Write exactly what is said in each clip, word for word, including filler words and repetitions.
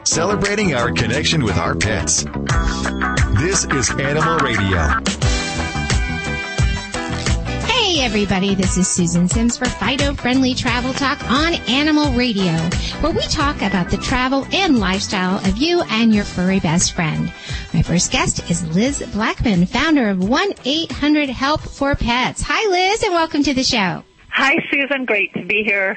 celebrating our connection with our pets. This is Animal Radio. Hey everybody, this is Susan Sims for Fido Friendly Travel Talk on Animal Radio, where we talk about the travel and lifestyle of you and your furry best friend. My first guest is Liz Blackman, founder of one eight hundred help for pets. Hi Liz, and welcome to the show. Hi Susan, great to be here.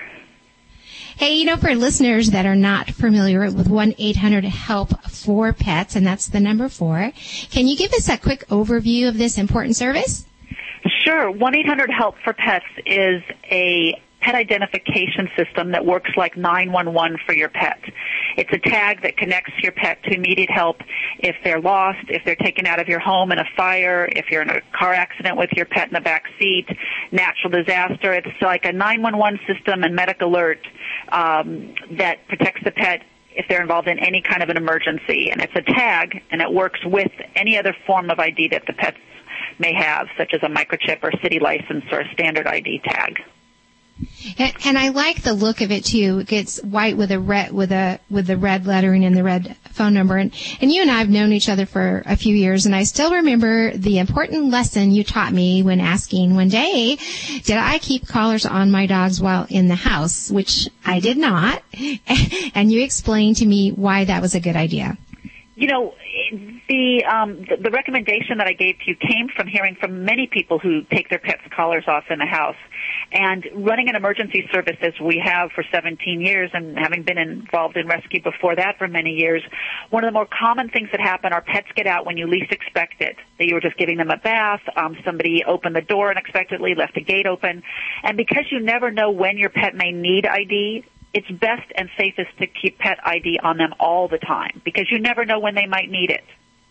Hey, you know, for listeners that are not familiar with one eight hundred help for pets, and that's the number four, can you give us a quick overview of this important service? Sure. one eight hundred help for pets is a pet identification system that works like nine one one for your pet. It's a tag that connects your pet to immediate help if they're lost, if they're taken out of your home in a fire, if you're in a car accident with your pet in the back seat, natural disaster. It's like a nine one one system and medic alert um, that protects the pet if they're involved in any kind of an emergency. And it's a tag, and it works with any other form of I D that the pets may have, such as a microchip or city license or a standard I D tag. And, and I like the look of it too. It gets white with a red with a with the red lettering and the red phone number. And and you and I have known each other for a few years, and I still remember the important lesson you taught me when asking one day, did I keep collars on my dogs while in the house? Which I did not. And you explained to me why that was a good idea. You know, the, um, the the recommendation that I gave to you came from hearing from many people who take their pets' collars off in the house. And running an emergency service as we have for seventeen years, and having been involved in rescue before that for many years, one of the more common things that happen are pets get out when you least expect it. That you were just giving them a bath, um, somebody opened the door unexpectedly, left the gate open. And because you never know when your pet may need I D, it's best and safest to keep pet I D on them all the time, because you never know when they might need it.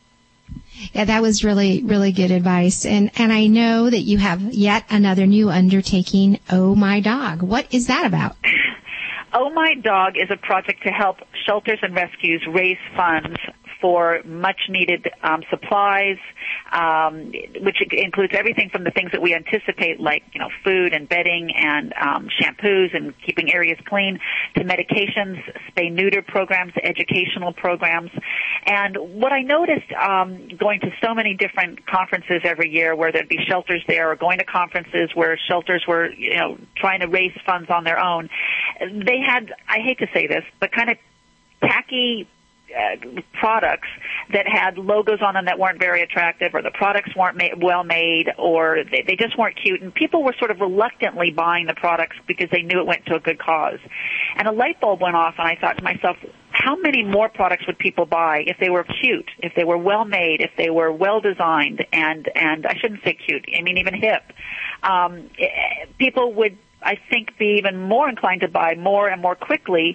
Yeah, that was really, really good advice. And, and I know that you have yet another new undertaking, Oh My Dog. What is that about? Oh My Dog is a project to help shelters and rescues raise funds for much-needed um, supplies, um, which includes everything from the things that we anticipate, like, you know, food and bedding and um, shampoos and keeping areas clean, to medications, spay-neuter programs, educational programs. And what I noticed um, going to so many different conferences every year where there'd be shelters there, or going to conferences where shelters were, you know, trying to raise funds on their own, they had, I hate to say this, but kind of tacky Uh, products that had logos on them that weren't very attractive, or the products weren't ma- well made, or they, they just weren't cute, and people were sort of reluctantly buying the products because they knew it went to a good cause. And a light bulb went off, and I thought to myself, how many more products would people buy if they were cute, if they were well made, if they were well designed, and and I shouldn't say cute, I mean even hip. Um, people would, I think, be even more inclined to buy more and more quickly,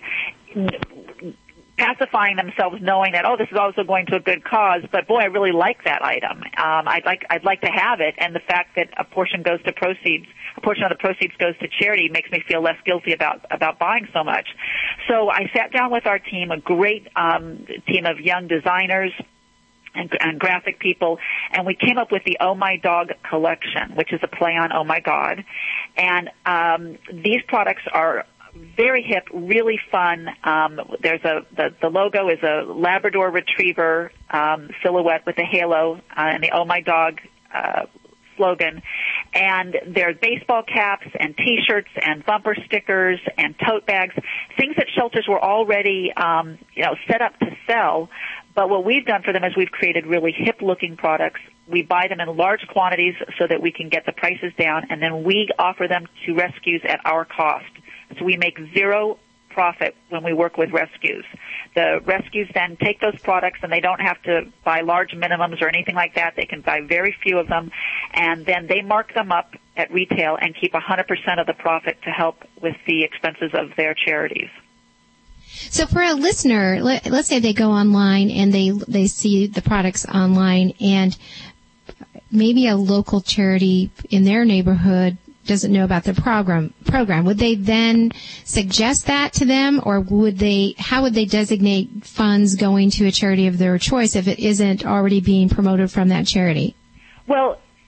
pacifying themselves, knowing that, oh, this is also going to a good cause, but boy, I really like that item. Um, I'd like I'd like to have it, and the fact that a portion goes to proceeds, a portion of the proceeds goes to charity, makes me feel less guilty about about buying so much. So I sat down with our team, a great um, team of young designers and, and graphic people, and we came up with the Oh My Dog collection, which is a play on Oh My God. And um, these products are very hip, really fun. Um, there's a the, the logo is a Labrador Retriever um, silhouette with a halo uh, and the Oh My Dog uh, slogan. And there's baseball caps and T-shirts and bumper stickers and tote bags, things that shelters were already um, you know set up to sell. But what we've done for them is we've created really hip-looking products. We buy them in large quantities so that we can get the prices down, and then we offer them to rescues at our cost. So we make zero profit when we work with rescues. The rescues then take those products, and they don't have to buy large minimums or anything like that. They can buy very few of them, and then they mark them up at retail and keep one hundred percent of the profit to help with the expenses of their charities. So for a listener, let, let's say they go online and they they see the products online, and maybe a local charity in their neighborhood doesn't know about the program program would they then suggest that to them, or would they how would they designate funds going to a charity of their choice if it isn't already being promoted from that charity? Well,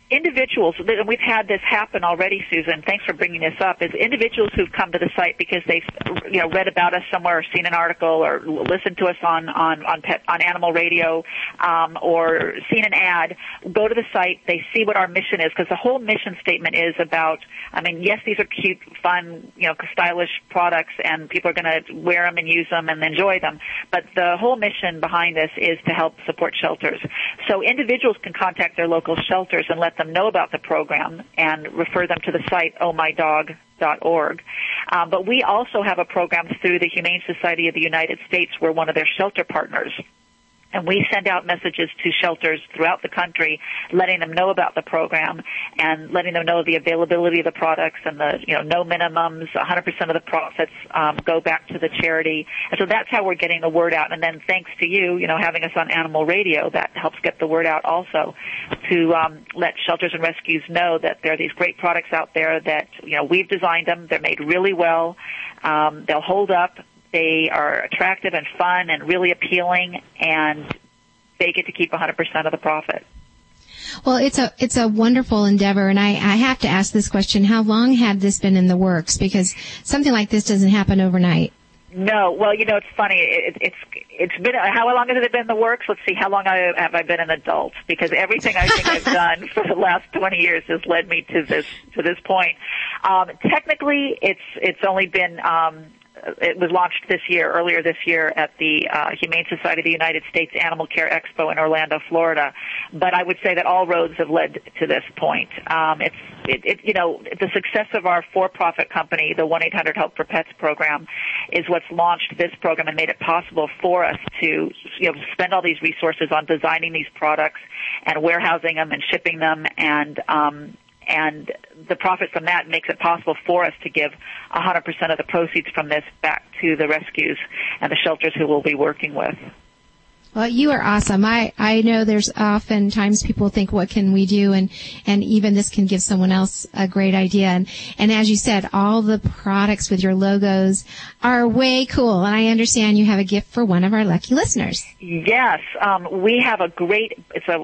individuals, and we've had this happen already, Susan, thanks for bringing this up, is individuals who've come to the site because they've, you know, read about us somewhere or seen an article or listened to us on, on, on, pet, on Animal Radio, um, or seen an ad, go to the site, they see what our mission is, because the whole mission statement is about, I mean, yes, these are cute, fun, you know, stylish products, and people are going to wear them and use them and enjoy them, but the whole mission behind this is to help support shelters. So individuals can contact their local shelters and let them know about the program and refer them to the site oh my dog dot org. Um, but we also have a program through the Humane Society of the United States. We're one of their shelter partners. And we send out messages to shelters throughout the country, letting them know about the program and letting them know the availability of the products and the, you know, no minimums. one hundred percent of the profits um, go back to the charity. And so that's how we're getting the word out. And then thanks to you, you know, having us on Animal Radio, that helps get the word out also to um, let shelters and rescues know that there are these great products out there that, you know, we've designed them. They're made really well. Um, they'll hold up. They are attractive and fun and really appealing, and they get to keep one hundred percent of the profit. Well, it's a it's a wonderful endeavor, and I, I have to ask this question. How long had this been in the works? Because something like this doesn't happen overnight. No. Well, you know, it's funny. It, it's it's been, how long has it been in the works? Let's see, how long I, have I been an adult? Because everything I think I've done for the last twenty years has led me to this to this point. Um, technically, it's it's only been... Um, It was launched this year, earlier this year, at the uh, Humane Society of the United States Animal Care Expo in Orlando, Florida. But I would say that all roads have led to this point. Um, it's, it, it, you know, the success of our for-profit company, the one eight hundred help for pets program, is what's launched this program and made it possible for us to, you know, spend all these resources on designing these products and warehousing them and shipping them, and um, and the profit from that makes it possible for us to give one hundred percent of the proceeds from this back to the rescues and the shelters who we'll be working with. Well, you are awesome. I, I know there's oftentimes people think, what can we do? And, and even this can give someone else a great idea. And, and as you said, all the products with your logos are way cool. And I understand you have a gift for one of our lucky listeners. Yes. Um, we have a great, it's a,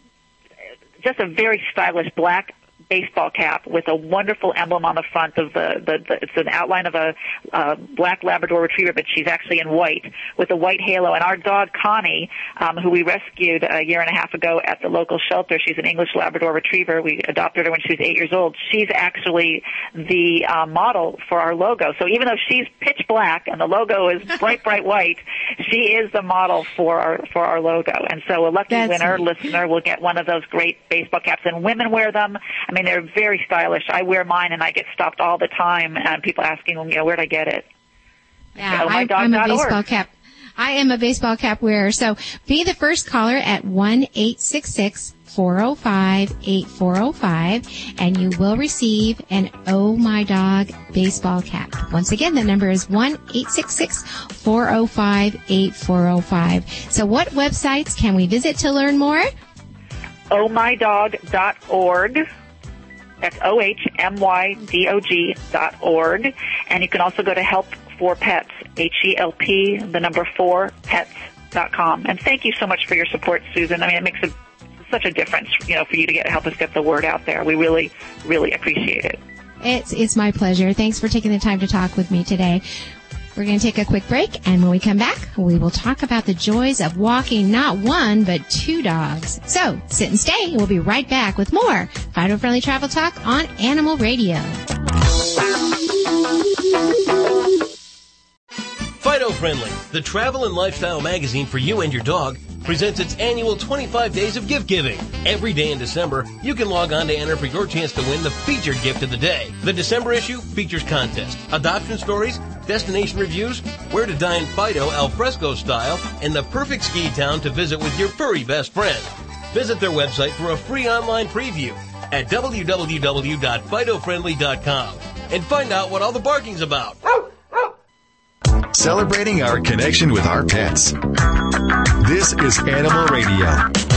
just a very stylish black baseball cap with a wonderful emblem on the front of the, the, the it's an outline of a uh, black Labrador Retriever, but she's actually in white with a white halo. And our dog Connie, um, who we rescued a year and a half ago at the local shelter, she's an English Labrador Retriever. We adopted her when she was eight years old. She's actually the uh, model for our logo. So even though she's pitch black and the logo is bright, bright white, she is the model for our for our logo. And so a lucky That's winner, neat. listener, will get one of those great baseball caps. And women wear them. I mean, they're very stylish. I wear mine, and I get stopped all the time, and people asking, you know, where'd I get it? Yeah, oh my I'm, dog I'm a dot org. baseball cap. I am a baseball cap wearer. So be the first caller at one eight six six, four oh five, eight four oh five, and you will receive an Oh My Dog baseball cap. Once again, the number is one eight six six, four oh five, eight four oh five. So what websites can we visit to learn more? oh my dog dot org. That's O H M Y D O G dot org. And you can also go to Help for Pets, H E L P, the number four, pets dot com. And thank you so much for your support, Susan. I mean, it makes a, such a difference, you know, for you to get help us get the word out there. We really, really appreciate it. It's, it's my pleasure. Thanks for taking the time to talk with me today. We're going to take a quick break, and when we come back, we will talk about the joys of walking not one, but two dogs. So, sit and stay. We'll be right back with more Fido-Friendly Travel Talk on Animal Radio. Fido-Friendly, the travel and lifestyle magazine for you and your dog, presents its annual twenty-five days of gift giving. Every day in December, you can log on to enter for your chance to win the featured gift of the day. The December issue features contests, adoption stories, destination reviews, where to dine Fido al fresco style, and the perfect ski town to visit with your furry best friend. Visit their website for a free online preview at w w w dot fido friendly dot com and find out what all the barking's about. Celebrating our connection with our pets. This is Animal Radio.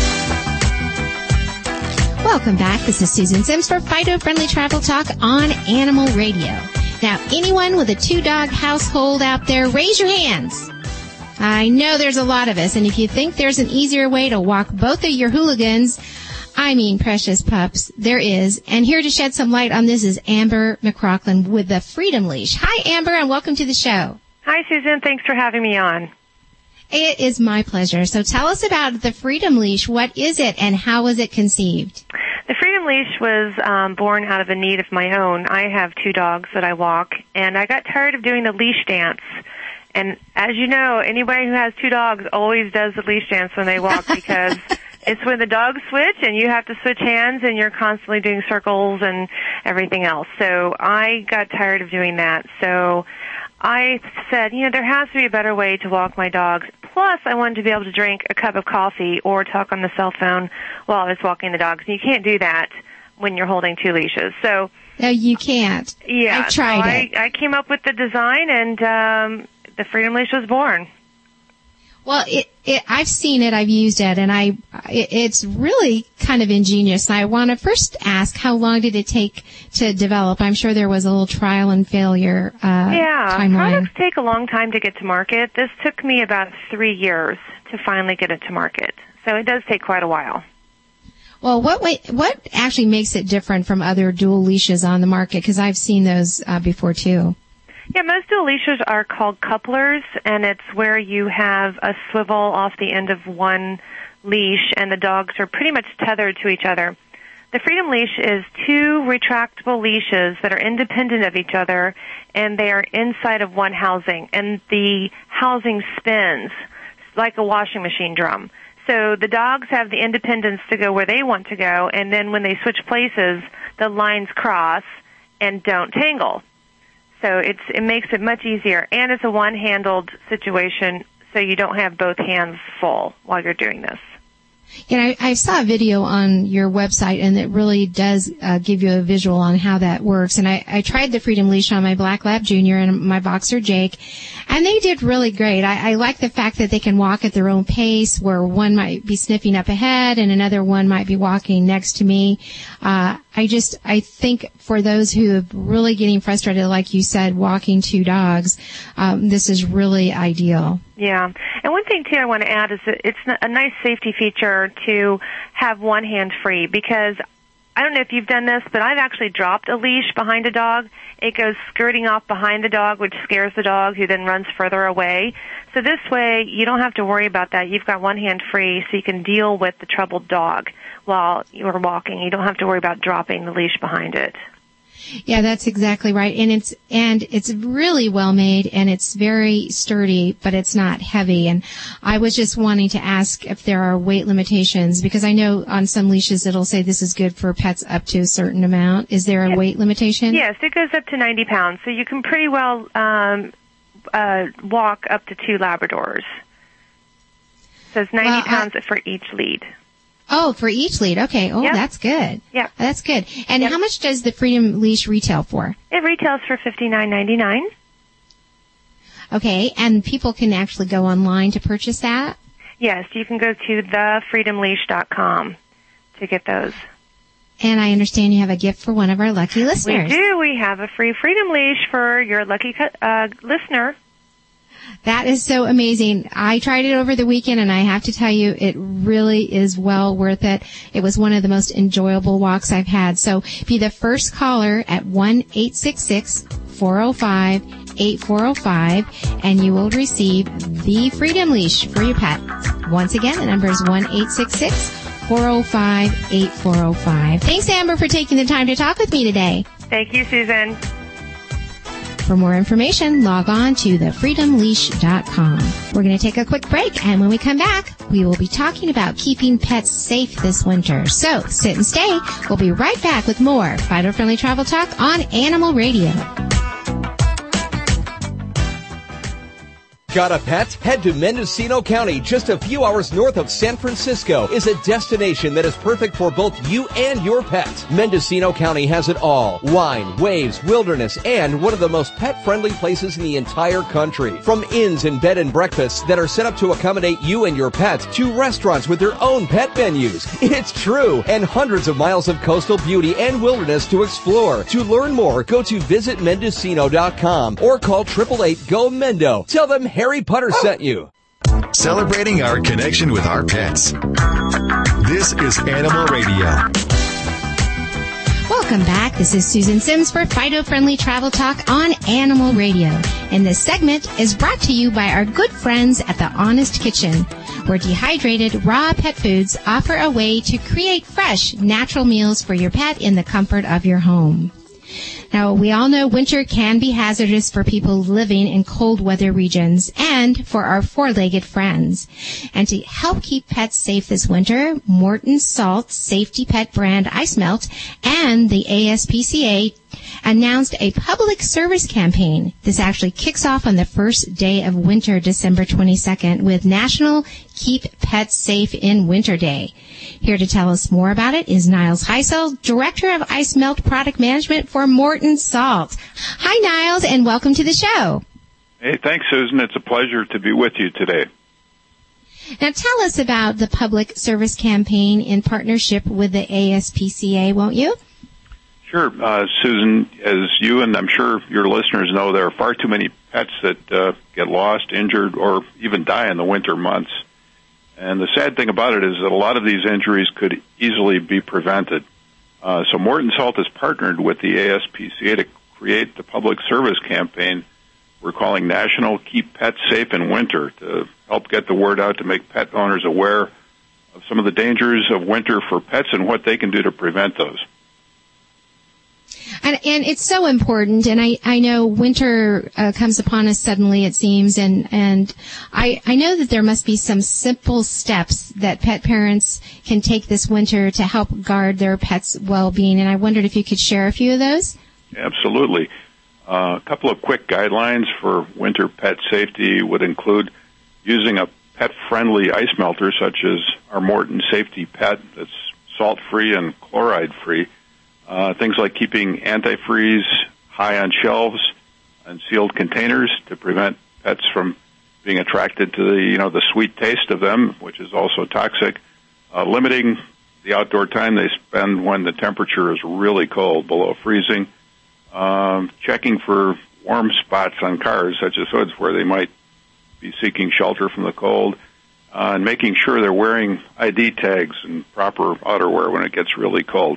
Welcome back. This is Susan Sims for Fido-Friendly Travel Talk on Animal Radio. Now, anyone with a two-dog household out there, raise your hands. I know there's a lot of us, and if you think there's an easier way to walk both of your hooligans, I mean precious pups, there is. And here to shed some light on this is Amber McLaughlin with the Freedom Leash. Hi, Amber, and welcome to the show. Hi, Susan. Thanks for having me on. It is my pleasure. So tell us about the Freedom Leash. What is it, and how was it conceived? The Freedom Leash was um, born out of a need of my own. I have two dogs that I walk, and I got tired of doing the leash dance. And as you know, anybody who has two dogs always does the leash dance when they walk because it's when the dogs switch and you have to switch hands and you're constantly doing circles and everything else. So I got tired of doing that. So I said, you know, there has to be a better way to walk my dogs. Plus, I wanted to be able to drink a cup of coffee or talk on the cell phone while I was walking the dogs. And you can't do that when you're holding two leashes. So no, you can't. Yeah, I've tried so it. I, I came up with the design, and um, the Freedom Leash was born. Well, it, it, I've seen it, I've used it, and I, it, it's really kind of ingenious. And I want to first ask, how long did it take to develop? I'm sure there was a little trial and failure uh, yeah, timeline. Products take a long time to get to market. This took me about three years to finally get it to market. So it does take quite a while. Well, what way, what actually makes it different from other dual leashes on the market? Because I've seen those uh, before too. Yeah, most dual leashes are called couplers, and it's where you have a swivel off the end of one leash, and the dogs are pretty much tethered to each other. The Freedom Leash is two retractable leashes that are independent of each other, and they are inside of one housing, and the housing spins like a washing machine drum. So the dogs have the independence to go where they want to go, and then when they switch places, the lines cross and don't tangle. So it's, it makes it much easier, and it's a one-handled situation, so you don't have both hands full while you're doing this. You know, I, I saw a video on your website, and it really does uh, give you a visual on how that works. And I, I tried the Freedom Leash on my Black Lab Junior and my Boxer Jake, and they did really great. I, I like the fact that they can walk at their own pace, where one might be sniffing up ahead and another one might be walking next to me. Uh, I just, I think for those who are really getting frustrated, like you said, walking two dogs, um, this is really ideal. Yeah. And one thing, too, I want to add is that it's a nice safety feature to have one hand free, because I don't know if you've done this, but I've actually dropped a leash behind a dog. It goes skirting off behind the dog, which scares the dog, who then runs further away. So this way, you don't have to worry about that. You've got one hand free, so you can deal with the troubled dog while you're walking. You don't have to worry about dropping the leash behind it. Yeah, that's exactly right. And it's, and it's really well made, and it's very sturdy, but it's not heavy. And I was just wanting to ask if there are weight limitations, because I know on some leashes it'll say this is good for pets up to a certain amount. Is there a yes. weight limitation? Yes, it goes up to ninety pounds. So you can pretty well, um, uh, walk up to two Labradors. So it's ninety well, pounds I- for each lead. Oh, for each lead. Okay. Oh, yep. That's good. Yeah. That's good. And yep. how much does the Freedom Leash retail for? It retails for fifty-nine ninety-nine. Okay. And people can actually go online to purchase that? Yes, you can go to the freedom leash dot com to get those. And I understand you have a gift for one of our lucky listeners. We do. We have a free Freedom Leash for your lucky uh, listener. That is so amazing. I tried it over the weekend, and I have to tell you, it really is well worth it. It was one of the most enjoyable walks I've had. So be the first caller at one eight six six, four oh five, eight four oh five, and you will receive the Freedom Leash for your pet. Once again, the number is one eight six six, four oh five, eight four oh five. Thanks, Amber, for taking the time to talk with me today. Thank you, Susan. For more information, log on to the freedom leash dot com. We're going to take a quick break, and when we come back, we will be talking about keeping pets safe this winter. So sit and stay. We'll be right back with more Fido Friendly Travel Talk on Animal Radio. Got a pet? Head to Mendocino County, just a few hours north of San Francisco, is a destination that is perfect for both you and your pet. Mendocino County has it all. Wine, waves, wilderness, and one of the most pet-friendly places in the entire country. From inns and bed and breakfasts that are set up to accommodate you and your pet, to restaurants with their own pet menus. It's true! And hundreds of miles of coastal beauty and wilderness to explore. To learn more, go to visit mendocino dot com or call eight eight eight, G O, Mendo. Tell them Harry Potter sent you. Celebrating our connection with our pets. This is Animal Radio. Welcome back. This is Susan Sims for Fido Friendly Travel Talk on Animal Radio. And this segment is brought to you by our good friends at the Honest Kitchen, where dehydrated raw pet foods offer a way to create fresh, natural meals for your pet in the comfort of your home. Now, we all know winter can be hazardous for people living in cold weather regions and for our four-legged friends. And to help keep pets safe this winter, Morton Salt Safety Pet brand Ice Melt and the A S P C A announced a public service campaign. This actually kicks off on the first day of winter, December twenty-second, with National Keep Pets Safe in Winter Day. Here to tell us more about it is Niles Heisel, Director of Ice Melt Product Management for Morton Salt. Hi, Niles, and welcome to the show. Hey, thanks, Susan. It's a pleasure to be with you today. Now, tell us about the public service campaign in partnership with the A S P C A, won't you? Sure. Uh, Susan, as you and I'm sure your listeners know, there are far too many pets that uh, get lost, injured, or even die in the winter months. And the sad thing about it is that a lot of these injuries could easily be prevented. Uh, so Morton Salt has partnered with the A S P C A to create the public service campaign we're calling National Keep Pets Safe in Winter, to help get the word out to make pet owners aware of some of the dangers of winter for pets and what they can do to prevent those. And, and it's so important, and I, I know winter uh, comes upon us suddenly, it seems, and, and I, I know that there must be some simple steps that pet parents can take this winter to help guard their pets' well-being, and I wondered if you could share a few of those? Absolutely. Uh, a couple of quick guidelines for winter pet safety would include using a pet-friendly ice melter, such as our Morton Safety Pet, that's salt-free and chloride-free. Uh, things like keeping antifreeze high on shelves and sealed containers to prevent pets from being attracted to the, you know, the sweet taste of them, which is also toxic. Uh, limiting the outdoor time they spend when the temperature is really cold, below freezing. Um, checking for warm spots on cars, such as hoods, where they might be seeking shelter from the cold. Uh, and making sure they're wearing I D tags and proper outerwear when it gets really cold.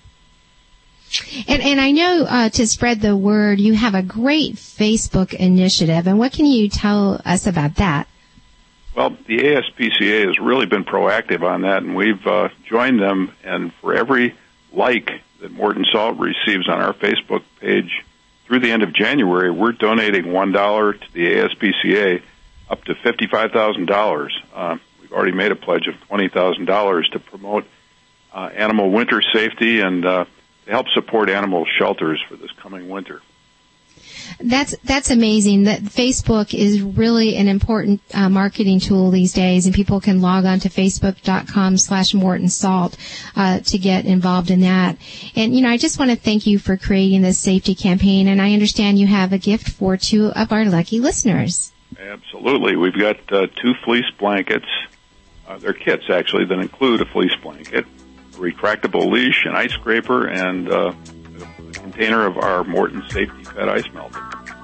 And, and I know uh, to spread the word, you have a great Facebook initiative. And what can you tell us about that? Well, the A S P C A has really been proactive on that, and we've uh, joined them. And for every like that Morton Salt receives on our Facebook page through the end of January, we're donating one dollar to the A S P C A up to fifty-five thousand dollars. Uh, we've already made a pledge of twenty thousand dollars to promote uh, animal winter safety and uh, to help support animal shelters for this coming winter. That's that's amazing. That Facebook is really an important uh, marketing tool these days, and people can log on to facebook.com slash Morton Salt uh, to get involved in that. And, you know, I just want to thank you for creating this safety campaign, and I understand you have a gift for two of our lucky listeners. Absolutely. We've got uh, two fleece blankets. Uh, they're kits, actually, that include a fleece blanket, a retractable leash, an ice scraper, and uh, a container of our Morton Safety Pet Ice Melter.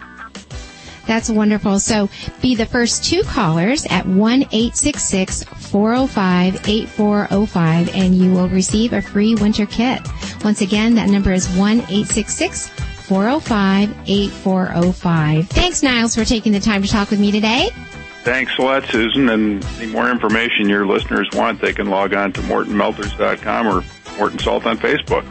That's wonderful. So be the first two callers at one eight six six, four oh five, eight four oh five, and you will receive a free winter kit. Once again, that number is one eight six six, four oh five, eight four oh five. Thanks, Niles, for taking the time to talk with me today. Thanks a lot, Susan. And any more information your listeners want, they can log on to morton melters dot com or Morton Salt on Facebook.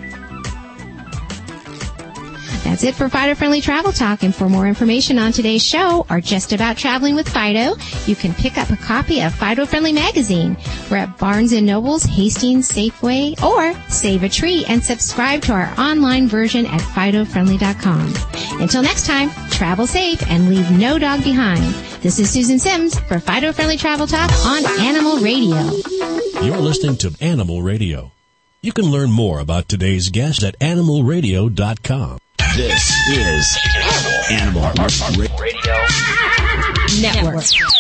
That's it for Fido Friendly Travel Talk. And for more information on today's show or just about traveling with Fido, you can pick up a copy of Fido Friendly Magazine. We're at Barnes and Noble's, Hastings, Safeway, or Save a Tree, and subscribe to our online version at fido friendly dot com. Until next time, travel safe and leave no dog behind. This is Susan Sims for Fido Friendly Travel Talk on Animal Radio. You're listening to Animal Radio. You can learn more about today's guest at animal radio dot com. This is Animal Radio Network.